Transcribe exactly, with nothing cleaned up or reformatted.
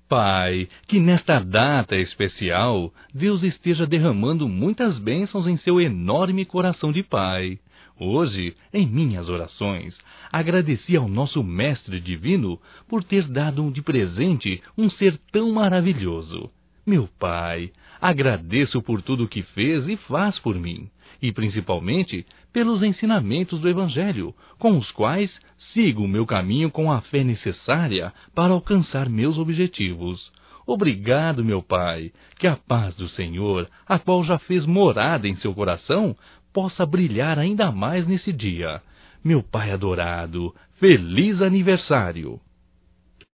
Pai, que nesta data especial, Deus esteja derramando muitas bênçãos em seu enorme coração de Pai. Hoje, em minhas orações, agradeci ao nosso Mestre Divino por ter dado de presente um ser tão maravilhoso. Meu Pai, agradeço por tudo que fez e faz por mim, e principalmente pelos ensinamentos do Evangelho, com os quais sigo o meu caminho com a fé necessária para alcançar meus objetivos. Obrigado, meu Pai, que a paz do Senhor, a qual já fez morada em seu coração, possa brilhar ainda mais nesse dia. Meu Pai adorado, feliz aniversário!